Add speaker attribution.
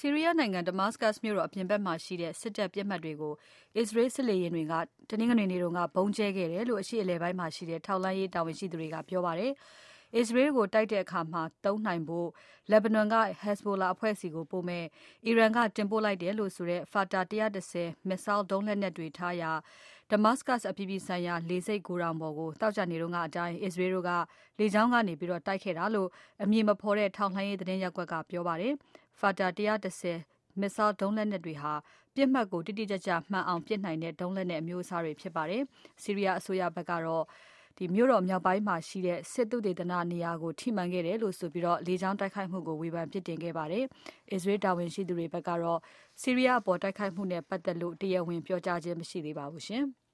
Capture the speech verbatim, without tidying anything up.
Speaker 1: ဆီးရီးယားနိုင်ငံ Damascus မြို့တော်အပြင်ဘက်မှာရှိတဲ့စစ်တပ်ပစ်မှတ်တွေကို အစ္စရေးစစ်လေယာဉ်တွေက တနင်္ဂနွေနေ့က ဗုံးကြဲခဲ့တယ်လို့ အရှေ့အလယ်ပိုင်းမှာရှိတဲ့ ထောက်လှမ်းရေးတာဝန်ရှိသူတွေက ပြောပါတယ်။ အစ္စရေးကိုတိုက်တဲ့အခါသုံးနိုင်ဖို့ လက်ဘနွန်က Hezbollah အဖွဲ့ဆီပို့မယ့် အီရန်ကတင်ပို့လိုက်တယ်လို့ဆိုတဲ့ Fatah ၁၁၀ Missile ဒုံးလက်နက်တွေထားရာ Damascus အပြည်ပြည်ဆိုင်ရာလေဆိပ်ဂိုဒေါင်ပေါ်ကို သောကြာနေ့ကအတိုင်း အစ္စရေးတို့က လေကြောင်းကနေ တိုက်ခဲ့တာလို့ အမည်မဖော်တဲ့ ထောက်လှမ်းရေးသတင်းရပ်ကွက်က ပြောပါတယ်။ Fatah ၁၁၀ Missile ဒုံးလက်နက်တွေဟာ ပစ်မှတ်ကိုတိတိကျကျမှန်အောင်ပစ်နိုင်တဲ့ ဒုံးလက်နက်အမျိုးအစားတွေဖြစ်ပါတယ်။ ဆီးရီးယားအစိုးရဘက်ကတော့ မြို့တော်မြောက်ပိုင်းမှာရှိတဲ့ စစ်သုတေသနနေရာကို ထိမှန်ခဲ့တယ်လို့ဆိုပြီး လေကြောင်းတိုက်ခိုက်မှုကို ဝေဖန်ပြစ်တင်ခဲ့ပါတယ်။ အစ္စရေးတာဝန်ရှိသူတွေဘက်ကတော့ ဆီးရီးယားအပေါ်တိုက်ခိုက်မှုနဲ့ပတ်သက်လို့ တရားဝင်ပြောကြားခြင်းမရှိသေးပါဘူး။